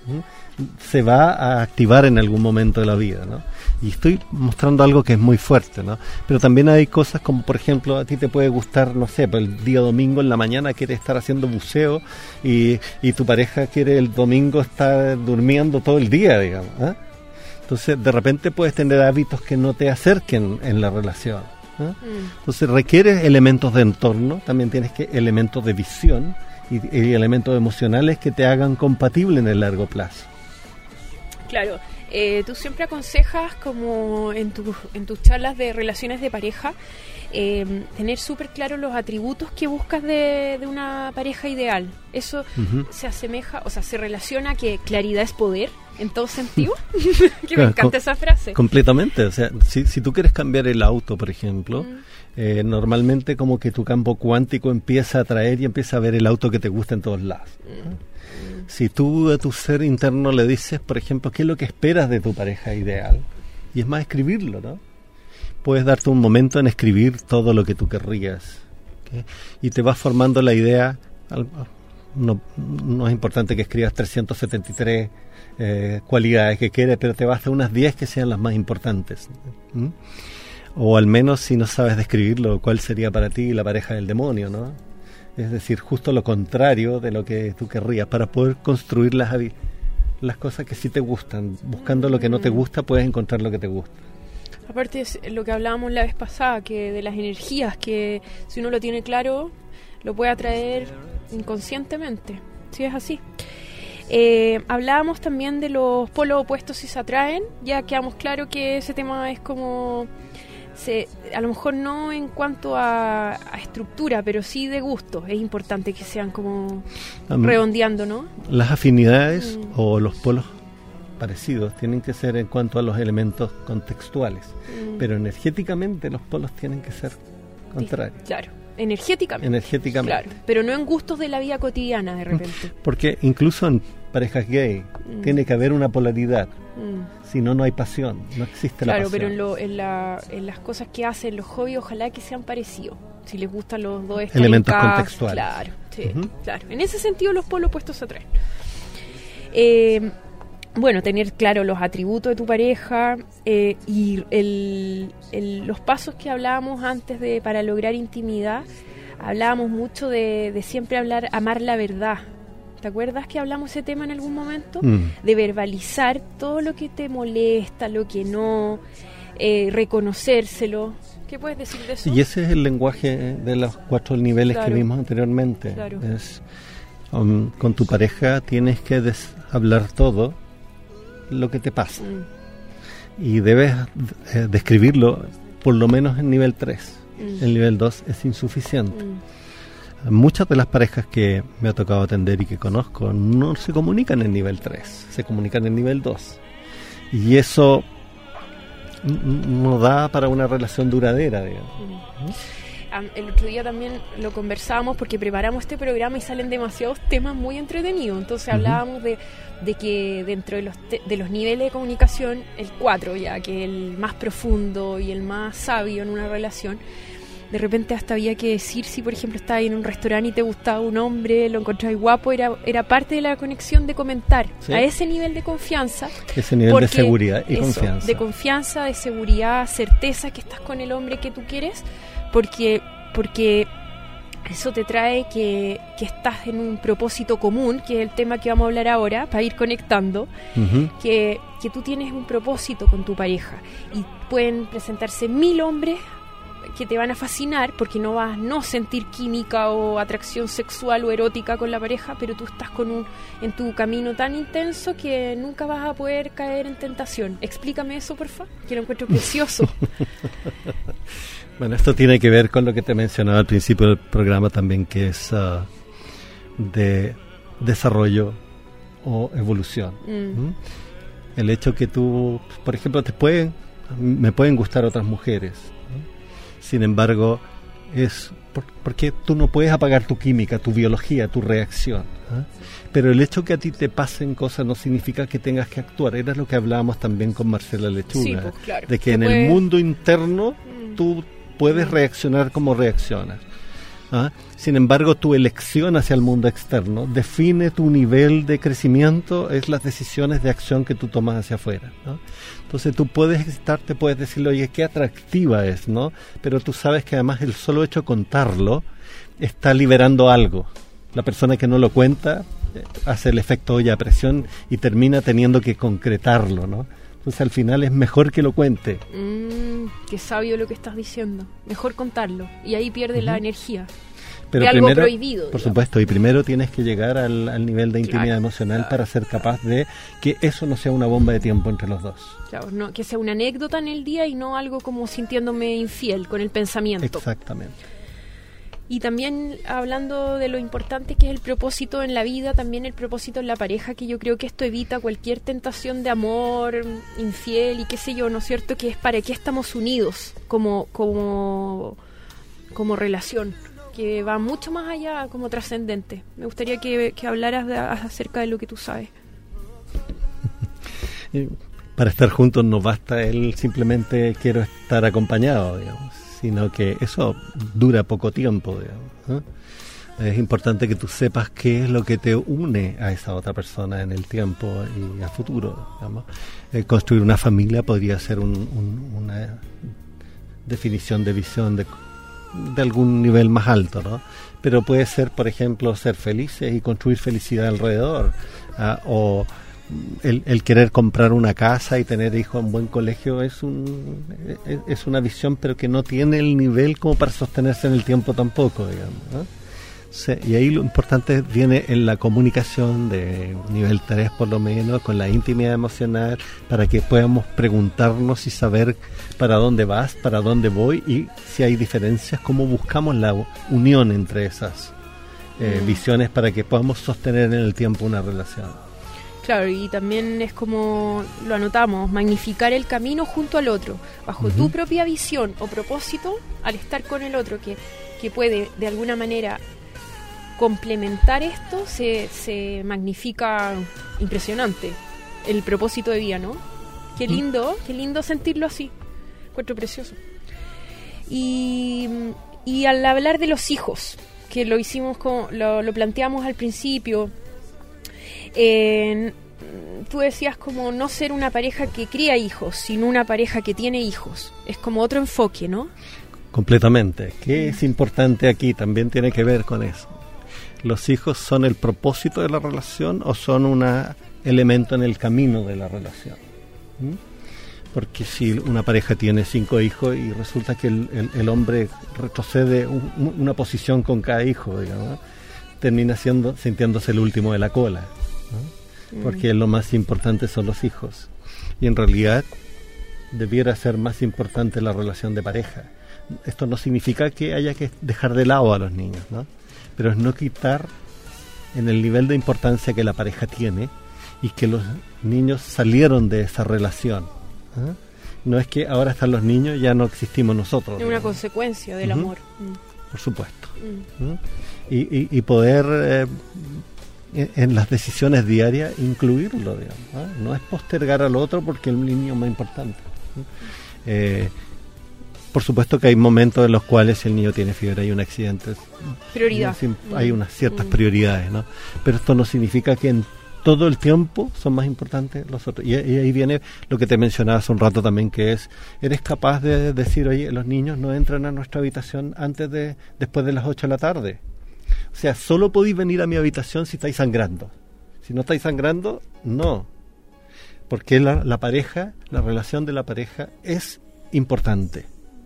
Se va a activar en algún momento de la vida, ¿no? Y estoy mostrando algo que es muy fuerte, ¿no? Pero también hay cosas como, por ejemplo, a ti te puede gustar, no sé, el día domingo en la mañana quieres estar haciendo buceo y tu pareja quiere el domingo estar durmiendo todo el día, digamos, ¿eh? Entonces, de repente puedes tener hábitos que no te acerquen en la relación, ¿eh? Entonces, requieres elementos de entorno, también tienes elementos de visión y elementos emocionales que te hagan compatible en el largo plazo. Claro. Tú siempre aconsejas, como en tus charlas de relaciones de pareja, tener súper claros los atributos que buscas de una pareja ideal. Eso se asemeja, o sea, se relaciona a que claridad es poder, en todo sentido. Que me encanta esa frase. Completamente. O sea, si tú quieres cambiar el auto, por ejemplo, normalmente como que tu campo cuántico empieza a atraer y empieza a ver el auto que te gusta en todos lados. Si tú a tu ser interno le dices, por ejemplo, qué es lo que esperas de tu pareja ideal, y es más escribirlo, ¿no? Puedes darte un momento en escribir todo lo que tú querrías, ¿okay? Y te vas formando la idea. No es importante que escribas 373 cualidades que quieres, pero te vas a hacer unas 10 que sean las más importantes. O al menos, si no sabes describirlo, cuál sería para ti la pareja del demonio, ¿no? Es decir, justo lo contrario de lo que tú querrías, para poder construir las cosas que sí te gustan. Buscando lo que no te gusta, puedes encontrar lo que te gusta. Aparte es lo que hablábamos la vez pasada, que de las energías, que si uno lo tiene claro, lo puede atraer inconscientemente. Sí, es así. Hablábamos también de los polos opuestos si se atraen. Ya quedamos claro que ese tema es como... a lo mejor no en cuanto a estructura, pero sí de gusto. Es importante que sean como redondeando, ¿no? Las afinidades o los polos parecidos tienen que ser en cuanto a los elementos contextuales, pero energéticamente los polos tienen que ser contrarios. Claro, Energéticamente. Claro, pero no en gustos de la vida cotidiana de repente. Porque incluso en parejas gay tiene que haber una polaridad. Si no, no hay pasión, no existe la pasión. Claro, pero en las cosas que hacen, los hobbies, ojalá que sean parecidos. Si les gustan los dos elementos contextuales. Claro, sí, claro. En ese sentido los polos opuestos se atraen. Bueno, tener claro los atributos de tu pareja y los pasos que hablábamos antes para lograr intimidad. Hablábamos mucho de siempre amar la verdad. ¿Te acuerdas que hablamos ese tema en algún momento? De verbalizar todo lo que te molesta, lo que no, reconocérselo. ¿Qué puedes decir de eso? Y ese es el lenguaje de los 4 niveles que vimos anteriormente. Claro. Con tu pareja tienes que hablar todo lo que te pasa. Y debes describirlo por lo menos en nivel 3. El nivel 2 es insuficiente. Muchas de las parejas que me ha tocado atender y que conozco no se comunican en nivel 3, se comunican en nivel 2. Y eso no da para una relación duradera, digamos. El otro día también lo conversábamos porque preparamos este programa y salen demasiados temas muy entretenidos. Entonces hablábamos de que dentro de los niveles de comunicación, el 4 ya, que es el más profundo y el más sabio en una relación, de repente hasta había que decir si, por ejemplo, estabas en un restaurante y te gustaba un hombre, lo encontrabas guapo, era parte de la conexión de comentar. ¿Sí? A ese nivel de confianza. Ese nivel de seguridad y confianza. De confianza, de seguridad, certeza que estás con el hombre que tú quieres, porque eso te trae que estás en un propósito común, que es el tema que vamos a hablar ahora, para ir conectando, que tú tienes un propósito con tu pareja. Y pueden presentarse 1000 hombres que te van a fascinar porque no vas a no sentir química o atracción sexual o erótica con la pareja, pero tú estás en tu camino tan intenso que nunca vas a poder caer en tentación. Explícame eso, por favor, que lo encuentro precioso. Bueno, esto tiene que ver con lo que te mencionaba al principio del programa también, que es de desarrollo o evolución. El hecho que tú, por ejemplo, me pueden gustar otras mujeres, ¿no? Sin embargo, es porque tú no puedes apagar tu química, tu biología, tu reacción, ¿eh? Pero el hecho que a ti te pasen cosas no significa que tengas que actuar. Era lo que hablábamos también con Marcela Lechuga, sí, pues, claro, de que en el mundo interno tú puedes reaccionar como reaccionas, ¿ah? Sin embargo, tu elección hacia el mundo externo define tu nivel de crecimiento, es las decisiones de acción que tú tomas hacia afuera, ¿no? Entonces tú puedes excitarte, puedes decirle, oye, qué atractiva es, ¿no? Pero tú sabes que además el solo hecho de contarlo está liberando algo. La persona que no lo cuenta hace el efecto olla a presión y termina teniendo que concretarlo, ¿no? Entonces al final es mejor que lo cuente. Qué sabio lo que estás diciendo. Mejor contarlo. Y ahí pierde la energía. Pero de primero, algo prohibido. Por supuesto, y primero tienes que llegar al nivel de intimidad emocional para ser capaz de que eso no sea una bomba de tiempo entre los dos. Claro, no, que sea una anécdota en el día y no algo como sintiéndome infiel con el pensamiento. Exactamente. Y también hablando de lo importante que es el propósito en la vida, también el propósito en la pareja, que yo creo que esto evita cualquier tentación de amor infiel y qué sé yo, ¿no es cierto? Que es para qué estamos unidos como relación, que va mucho más allá, como trascendente. Me gustaría que hablaras acerca de lo que tú sabes. Para estar juntos no basta el simplemente quiero estar acompañado, digamos, sino que eso dura poco tiempo, digamos, ¿eh? Es importante que tú sepas qué es lo que te une a esa otra persona en el tiempo y a futuro, digamos. Construir una familia podría ser una definición de visión de algún nivel más alto, ¿no? Pero puede ser, por ejemplo, ser felices y construir felicidad alrededor, o el querer comprar una casa y tener hijos en buen colegio es una visión, pero que no tiene el nivel como para sostenerse en el tiempo tampoco, digamos, ¿no? Sí, y ahí lo importante viene en la comunicación de nivel 3 por lo menos, con la intimidad emocional, para que podamos preguntarnos y saber para dónde vas, para dónde voy, y si hay diferencias, cómo buscamos la unión entre esas visiones para que podamos sostener en el tiempo una relación. Claro, y también es como lo anotamos, magnificar el camino junto al otro, bajo tu propia visión o propósito, al estar con el otro, que que puede de alguna manera complementar esto, se magnifica impresionante el propósito de vida, ¿no? Qué lindo sentirlo así. Encuentro precioso. Y al hablar de los hijos, que lo hicimos lo planteamos al principio, tú decías como no ser una pareja que cría hijos, sino una pareja que tiene hijos. Es como otro enfoque, ¿no? Completamente. ¿Qué es importante aquí? También tiene que ver con eso. ¿Los hijos son el propósito de la relación o son un elemento en el camino de la relación? Porque si una pareja tiene 5 hijos y resulta que el hombre retrocede una posición con cada hijo, digamos, termina sintiéndose el último de la cola, ¿no? Porque lo más importante son los hijos. Y en realidad debiera ser más importante la relación de pareja. Esto no significa que haya que dejar de lado a los niños, ¿no? Pero es no quitar en el nivel de importancia que la pareja tiene y que los niños salieron de esa relación. No es que ahora están los niños, ya no existimos nosotros. Es una consecuencia del amor. Por supuesto. Y poder en las decisiones diarias incluirlo, digamos. No es postergar al otro porque el niño es más importante. Por supuesto que hay momentos en los cuales si el niño tiene fiebre, hay un accidente, prioridad. Hay unas ciertas prioridades, ¿no? Pero esto no significa que en todo el tiempo son más importantes los otros. Y ahí viene lo que te mencionaba hace un rato también, que es, eres capaz de decir, oye, los niños no entran a nuestra habitación después de las 8 de la tarde. O sea, solo podéis venir a mi habitación si estáis sangrando. Si no estáis sangrando, no. Porque la pareja, la relación de la pareja es importante.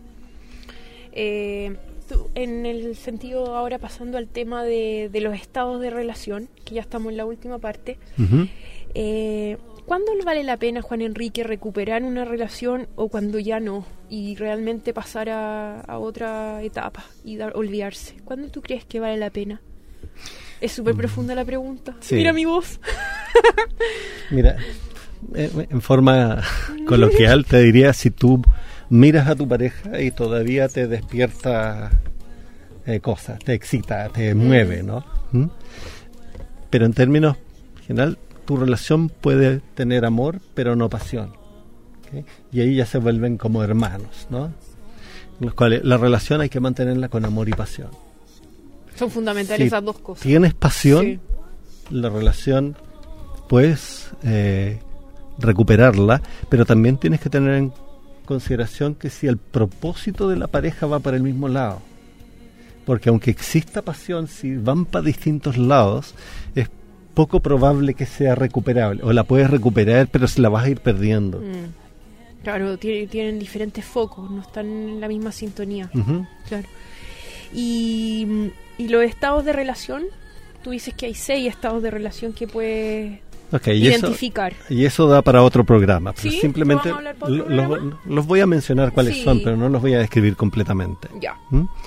En el sentido, ahora pasando al tema de los estados de relación, que ya estamos en la última parte, ¿cuándo vale la pena, Juan Enrique, recuperar una relación o cuando ya no? Y realmente pasar a otra etapa y olvidarse. ¿Cuándo tú crees que vale la pena? Es súper profunda la pregunta. Sí. Mira mi voz. Mira, en forma coloquial te diría, si tú miras a tu pareja y todavía te despierta cosas, te excita, te mueve, ¿no? Pero en términos general, tu relación puede tener amor, pero no pasión, ¿okay? Y ahí ya se vuelven como hermanos, ¿no? En los cuales la relación hay que mantenerla con amor y pasión. Son fundamentales esas dos cosas. Tienes pasión, la relación puedes recuperarla, pero también tienes que tener en consideración que si el propósito de la pareja va para el mismo lado, porque aunque exista pasión, si van para distintos lados, es poco probable que sea recuperable, o la puedes recuperar pero se la vas a ir perdiendo. Claro, tienen diferentes focos, no están en la misma sintonía. Claro. Y los estados de relación, tú dices que hay 6 estados de relación que puedes identificar. Y eso da para otro programa. Pero ¿sí? Simplemente los voy a mencionar cuáles son, pero no los voy a describir completamente. Ya.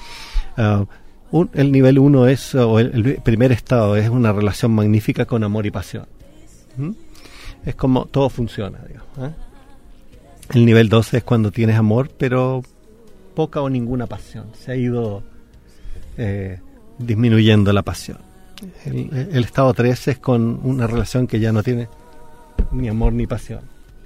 El nivel 1 es, o el primer estado es una relación magnífica con amor y pasión. Es como todo funciona, digamos. El nivel 2 es cuando tienes amor, pero poca o ninguna pasión. Se ha ido disminuyendo la pasión. El estado 3 es con una relación que ya no tiene ni amor ni pasión.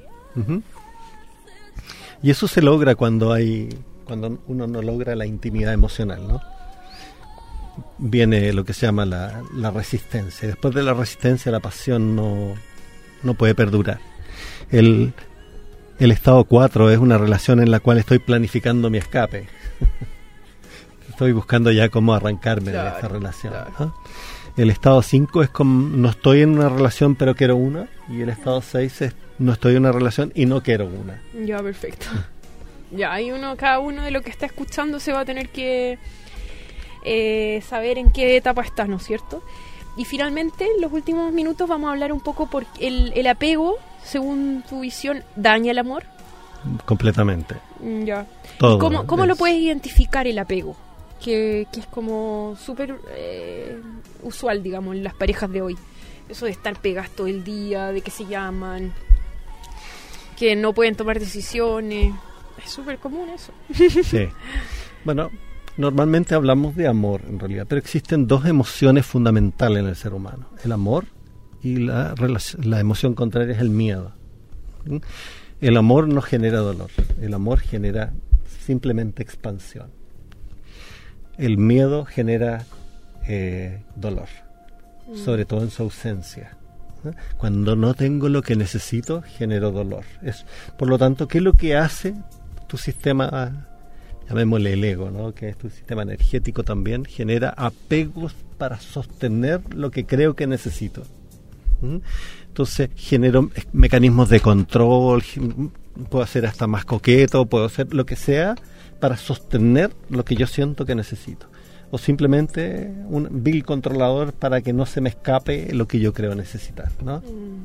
Y eso se logra cuando uno no logra la intimidad emocional, ¿no? Viene lo que se llama la resistencia. Después de la resistencia, la pasión no puede perdurar. El estado 4 es una relación en la cual estoy planificando mi escape. Estoy buscando ya cómo arrancarme de esta relación, ¿no? El estado 5 es como no estoy en una relación pero quiero una, y el estado 6 es no estoy en una relación y no quiero una. Ya, perfecto. Ya, cada uno de lo que está escuchando se va a tener que saber en qué etapa estás, ¿no es cierto? Y finalmente, en los últimos minutos vamos a hablar un poco por el apego, según tu visión, ¿daña el amor? Completamente. Ya. Todo. ¿Cómo lo puedes identificar el apego? Que es como súper usual, digamos, en las parejas de hoy. Eso de estar pegadas todo el día, de que se llaman, que no pueden tomar decisiones. Es súper común eso. Sí. Bueno, Normalmente hablamos de amor, en realidad, pero existen dos emociones fundamentales en el ser humano: el amor y la emoción contraria es el miedo. El amor no genera dolor, el amor genera simplemente expansión. El miedo genera dolor, sobre todo en su ausencia. Cuando no tengo lo que necesito, genero dolor. Por lo tanto, ¿qué es lo que hace tu sistema, llamémosle el ego, ¿no? Que es tu sistema energético también? Genera apegos para sostener lo que creo que necesito. Entonces genero mecanismos de control, puedo ser hasta más coqueto, puedo hacer lo que sea para sostener lo que yo siento que necesito, o simplemente un vil controlador para que no se me escape lo que yo creo necesitar, ¿no?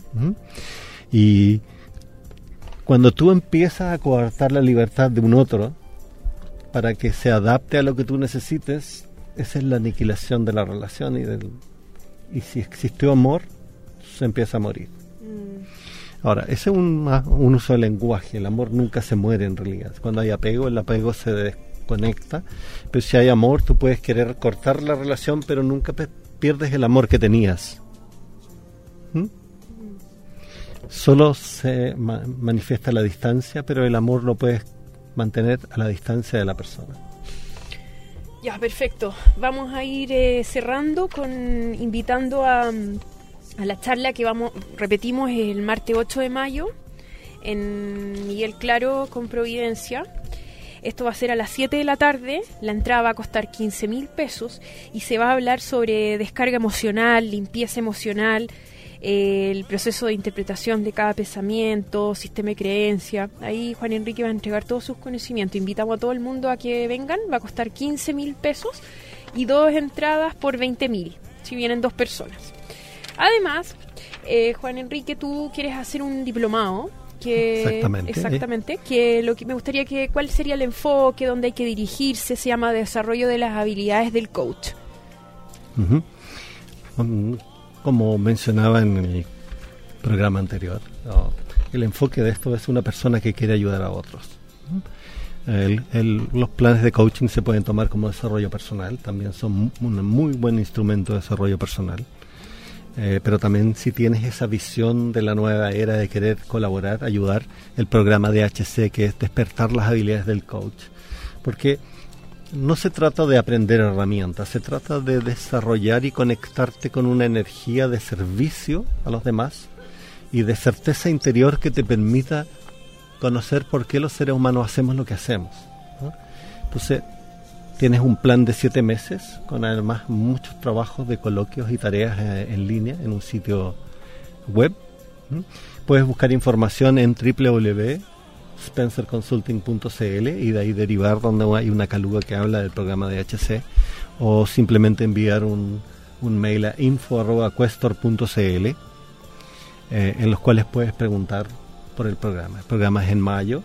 Y cuando tú empiezas a coartar la libertad de un otro para que se adapte a lo que tú necesites, esa es la aniquilación de la relación, y si existió amor, se empieza a morir. Ahora, ese es un uso del lenguaje. El amor nunca se muere en realidad. Cuando hay apego, el apego se desconecta, pero si hay amor, tú puedes querer cortar la relación, pero nunca pierdes el amor que tenías. Solo se manifiesta la distancia, pero el amor lo puedes mantener a la distancia de la persona. Ya, perfecto. Vamos a ir cerrando invitando a la charla que repetimos el martes 8 de mayo en Miguel Claro con Providencia. Esto va a ser a las 7 de la tarde, la entrada va a costar 15.000 pesos y se va a hablar sobre descarga emocional, limpieza emocional, el proceso de interpretación de cada pensamiento, sistema de creencia. Ahí Juan Enrique va a entregar todos sus conocimientos. Invitamos a todo el mundo a que vengan, va a costar 15.000 pesos y 2 entradas por 20.000, si vienen 2 personas. Además, Juan Enrique, tú quieres hacer un diplomado. Exactamente. Me gustaría ¿cuál sería el enfoque, dónde hay que dirigirse? Se llama Desarrollo de las Habilidades del Coach. Como mencionaba en el programa anterior, el enfoque de esto es una persona que quiere ayudar a otros. Los planes de coaching se pueden tomar como desarrollo personal, también son un muy buen instrumento de desarrollo personal. Pero también si tienes esa visión de la nueva era de querer colaborar, ayudar, el programa de HC, que es despertar las habilidades del coach, porque no se trata de aprender herramientas, se trata de desarrollar y conectarte con una energía de servicio a los demás y de certeza interior que te permita conocer por qué los seres humanos hacemos lo que hacemos, ¿no? Entonces tienes un plan de 7 meses con además muchos trabajos de coloquios y tareas en línea en un sitio web. Puedes buscar información en www.spencerconsulting.cl y de ahí derivar donde hay una caluga que habla del programa de HC, o simplemente enviar un mail a info@questor.cl en los cuales puedes preguntar por el programa. El programa es en mayo,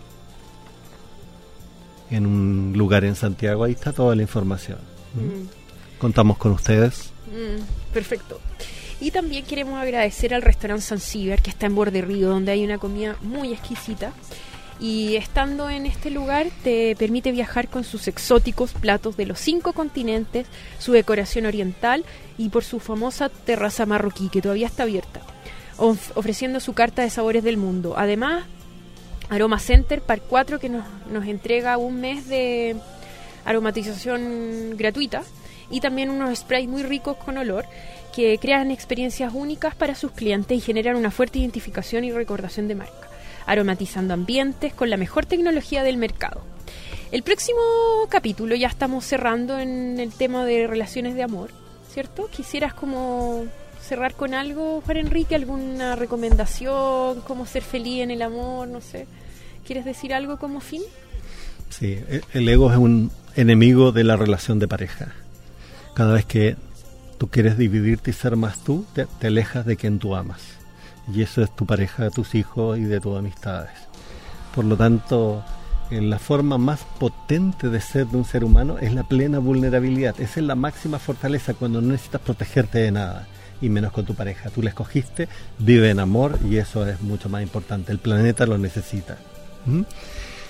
en un lugar en Santiago. Ahí está toda la información. Contamos con ustedes. Perfecto. Y también queremos agradecer al restaurante Zanzíbar, que está en Borde Río, donde hay una comida muy exquisita. Y estando en este lugar te permite viajar con sus exóticos platos de los 5 continentes, su decoración oriental y por su famosa terraza marroquí, que todavía está abierta, ofreciendo su carta de sabores del mundo. Además, Aroma Center Park 4, que nos entrega un mes de aromatización gratuita y también unos sprays muy ricos con olor que crean experiencias únicas para sus clientes y generan una fuerte identificación y recordación de marca, aromatizando ambientes con la mejor tecnología del mercado. El próximo capítulo ya estamos cerrando en el tema de relaciones de amor, ¿cierto? ¿Quisieras como cerrar con algo, Juan Enrique? ¿Alguna recomendación? ¿Cómo ser feliz en el amor? No sé. ¿Quieres decir algo como fin? Sí, el ego es un enemigo de la relación de pareja. Cada vez que tú quieres dividirte y ser más tú, te alejas de quien tú amas. Y eso es tu pareja, tus hijos y de tus amistades. Por lo tanto, la forma más potente de ser de un ser humano es la plena vulnerabilidad. Esa es la máxima fortaleza, cuando no necesitas protegerte de nada, y menos con tu pareja. Tú la escogiste, vive en amor, y eso es mucho más importante. El planeta lo necesita.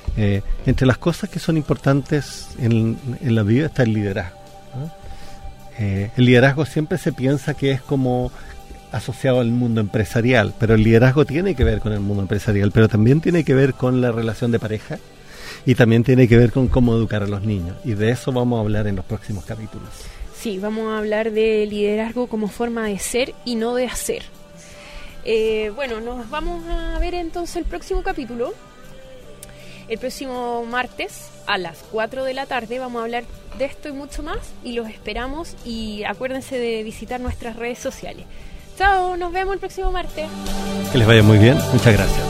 Entre las cosas que son importantes en la vida está el liderazgo, ¿no? El liderazgo siempre se piensa que es como asociado al mundo empresarial, pero el liderazgo tiene que ver con el mundo empresarial, pero también tiene que ver con la relación de pareja y también tiene que ver con cómo educar a los niños, y de eso vamos a hablar en los próximos capítulos. Sí, vamos a hablar de liderazgo como forma de ser y no de hacer. Bueno, nos vamos a ver entonces el próximo capítulo. El próximo martes a las 4 de la tarde vamos a hablar de esto y mucho más, y los esperamos, y acuérdense de visitar nuestras redes sociales. Chao, nos vemos el próximo martes. Que les vaya muy bien, muchas gracias.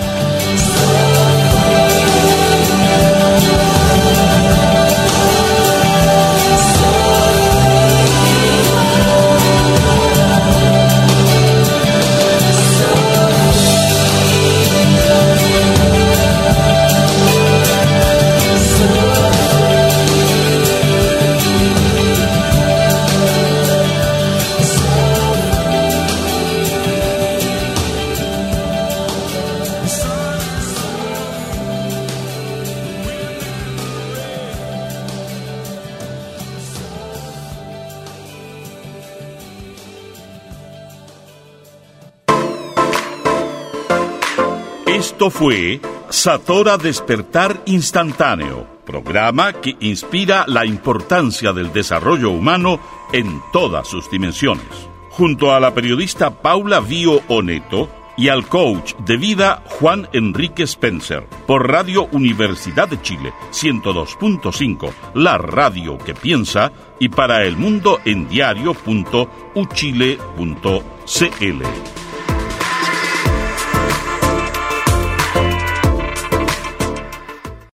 Esto fue Satora Despertar Instantáneo, programa que inspira la importancia del desarrollo humano en todas sus dimensiones. Junto a la periodista Paula Vío Oneto y al coach de vida Juan Enrique Spencer, por Radio Universidad de Chile 102.5, la radio que piensa, y para el mundo en diario.uchile.cl.